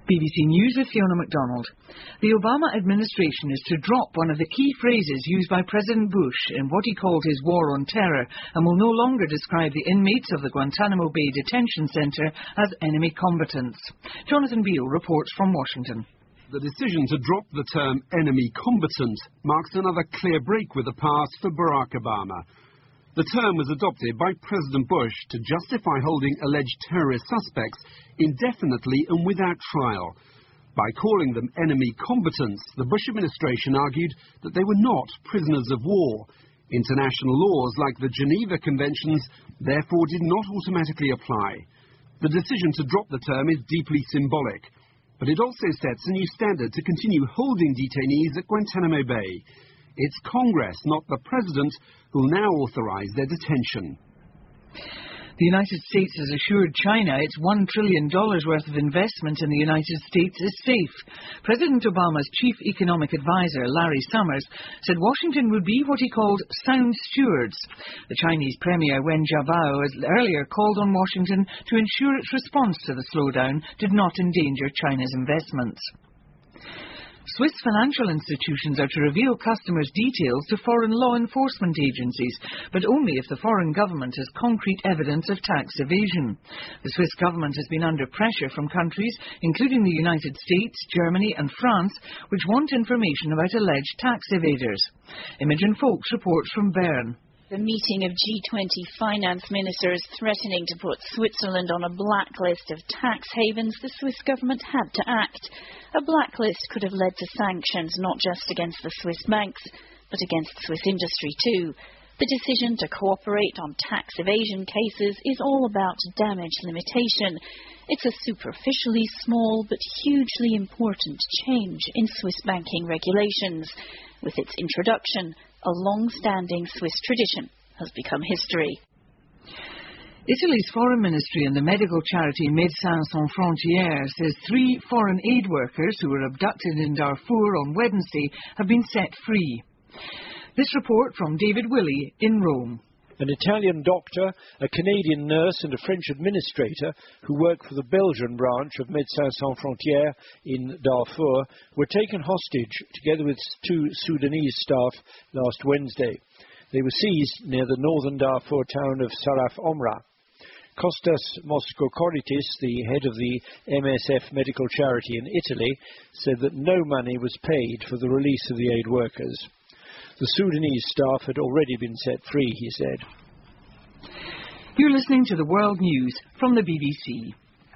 BBC News with Fiona MacDonald. The Obama administration is to drop one of the key phrases used by President Bush in what he called his war on terror and will no longer describe the inmates of the Guantanamo Bay Detention Center as enemy combatants. Jonathan Beale reports from Washington. The decision to drop the term enemy combatant marks another clear break with the past for Barack Obama. The term was adopted by President Bush to justify holding alleged terrorist suspects indefinitely and without trial. By calling them enemy combatants, the Bush administration argued that they were not prisoners of war. International laws like the Geneva Conventions therefore did not automatically apply. The decision to drop the term is deeply symbolic, but it also sets a new standard to continue holding detainees at Guantanamo Bay. It's Congress, not the President, who will now authorize their detention. The United States has assured China its $1 trillion worth of investment in the United States is safe. President Obama's chief economic advisor, Larry Summers, said Washington would be what he called sound stewards. The Chinese Premier Wen Jiabao has earlier called on Washington to ensure its response to the slowdown did not endanger China's investments. Swiss financial institutions are to reveal customers' details to foreign law enforcement agencies, but only if the foreign government has concrete evidence of tax evasion. The Swiss government has been under pressure from countries, including the United States, Germany and France, which want information about alleged tax evaders. Imogen Folks reports from Bern. The meeting of G20 finance ministers threatening to put Switzerland on a blacklist of tax havens, the Swiss government had to act. A blacklist could have led to sanctions not just against the Swiss banks, but against Swiss industry too. The decision to cooperate on tax evasion cases is all about damage limitation. It's a superficially small but hugely important change in Swiss banking regulations. With its introduction, a long-standing Swiss tradition has become history. Italy's foreign ministry and the medical charity Médecins Sans Frontières says 3 foreign aid workers who were abducted in Darfur on Wednesday have been set free. This report from David Willey in Rome. An Italian doctor, a Canadian nurse and a French administrator who work for the Belgian branch of Médecins Sans Frontières in Darfur were taken hostage together with 2 Sudanese staff last Wednesday. They were seized near the northern Darfur town of Saraf Omra. Kostas Moskokoritis, the head of the MSF medical charity in Italy, said that no money was paid for the release of the aid workers. The Sudanese staff had already been set free, he said. You're listening to the World News from the BBC.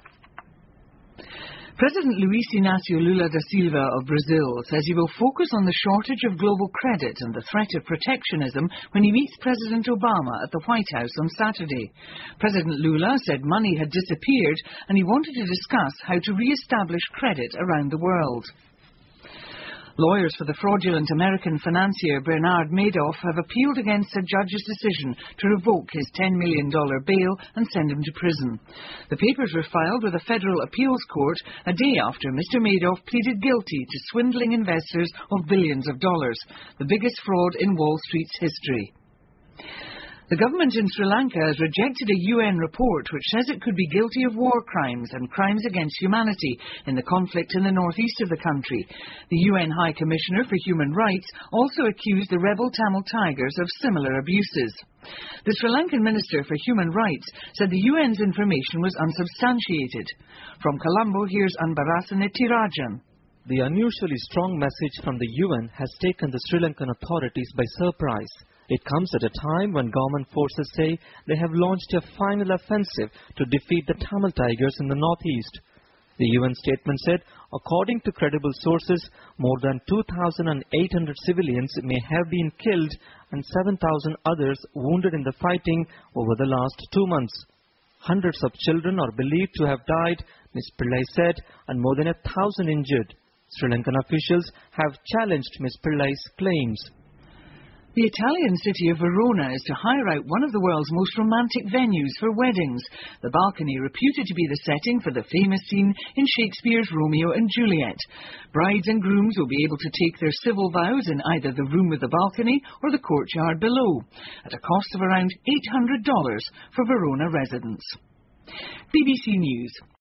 President Luiz Inácio Lula da Silva of Brazil says he will focus on the shortage of global credit and the threat of protectionism when he meets President Obama at the White House on Saturday. President Lula said money had disappeared and he wanted to discuss how to re-establish credit around the world. Lawyers for the fraudulent American financier Bernard Madoff have appealed against a judge's decision to revoke his $10 million bail and send him to prison. The papers were filed with a federal appeals court a day after Mr. Madoff pleaded guilty to swindling investors of billions of dollars, the biggest fraud in Wall Street's history. The government in Sri Lanka has rejected a UN report which says it could be guilty of war crimes and crimes against humanity in the conflict in the northeast of the country. The UN High Commissioner for Human Rights also accused the rebel Tamil Tigers of similar abuses. The Sri Lankan Minister for Human Rights said the UN's information was unsubstantiated. From Colombo, here's Anbarasan Tirajan. The unusually strong message from the UN has taken the Sri Lankan authorities by surprise. It comes at a time when government forces say they have launched a final offensive to defeat the Tamil Tigers in the northeast. The UN statement said, according to credible sources, more than 2,800 civilians may have been killed and 7,000 others wounded in the fighting over the last 2 months. Hundreds of children are believed to have died, Ms. Pillai said, and more than 1,000 injured. Sri Lankan officials have challenged Ms. Pillai's claims. The Italian city of Verona is to hire out one of the world's most romantic venues for weddings. The balcony, reputed to be the setting for the famous scene in Shakespeare's Romeo and Juliet. Brides and grooms will be able to take their civil vows in either the room with the balcony or the courtyard below, at a cost of around $800 for Verona residents. BBC News.